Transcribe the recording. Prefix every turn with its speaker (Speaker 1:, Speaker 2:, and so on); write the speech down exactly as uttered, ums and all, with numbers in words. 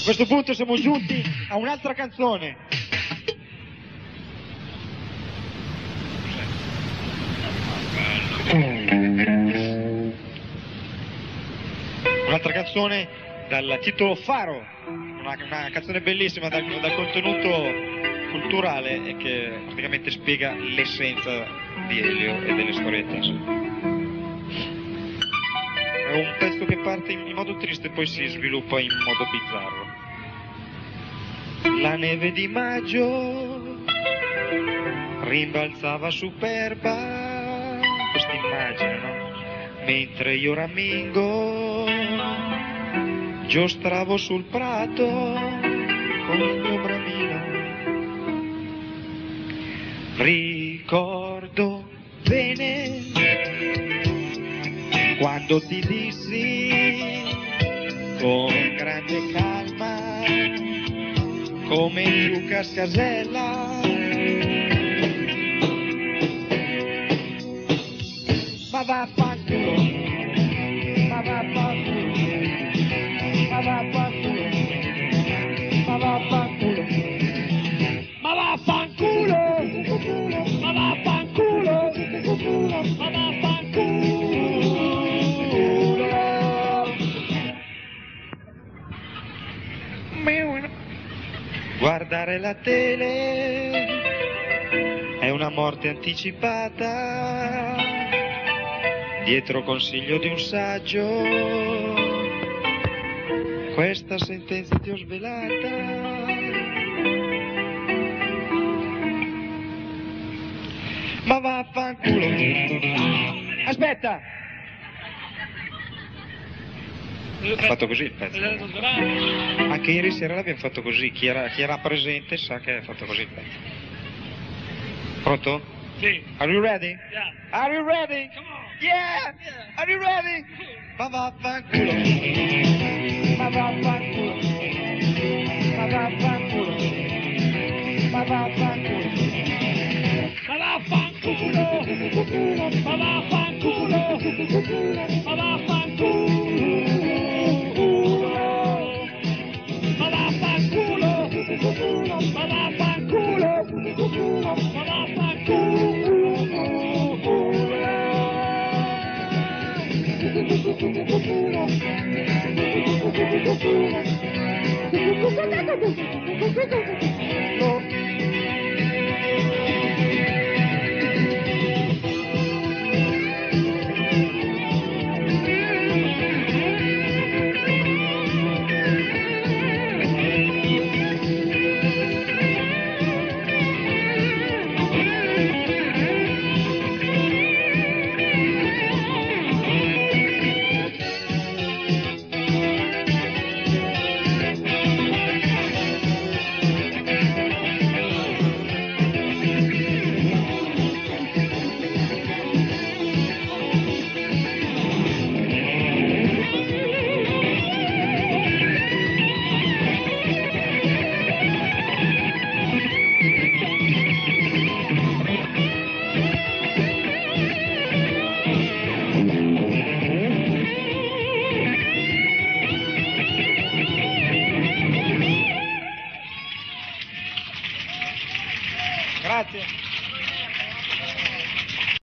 Speaker 1: questo punto siamo giunti a un'altra canzone. Un'altra canzone dal titolo Faro, una, una canzone bellissima dal, dal contenuto culturale e che praticamente spiega l'essenza di Elio e delle storiette. È un pezzo che parte in, in modo triste e poi si sviluppa in modo bizzarro. La neve di maggio rimbalzava superba, questa immagine, no? Mentre io rammingo, giostravo sul prato con il mio bramino. Ricordo bene quando ti dissi con grande calma, come Lucas Casella, ma vaffanculo, ma vaffanculo, ma vaffanculo, ma vaffanculo, ma vaffanculo, ma vaffanculo, ma vaffanculo. Guardare la tele è una morte anticipata, dietro consiglio di un saggio, questa sentenza ti ho svelata. Ma vaffanculo. Aspetta! Ha fatto così il pezzo. Anche ieri sera l'abbiamo fatto così. Chi era, chi era presente sa che ha fatto così il pezzo. Pronto?
Speaker 2: Sì.
Speaker 1: Are you ready?
Speaker 2: Yeah.
Speaker 1: Are you ready?
Speaker 2: Come on.
Speaker 1: Yeah!
Speaker 2: Yeah.
Speaker 1: Are you ready? Ma vaffanculo. Ma vaffanculo. Ma vaffanculo. Ma vaffanculo.
Speaker 2: Ma vaffanculo. Ma vaffanculo. Ma vaffanculo. Ma vaffanculo. Ma vaffanculo. Ma vaffanculo.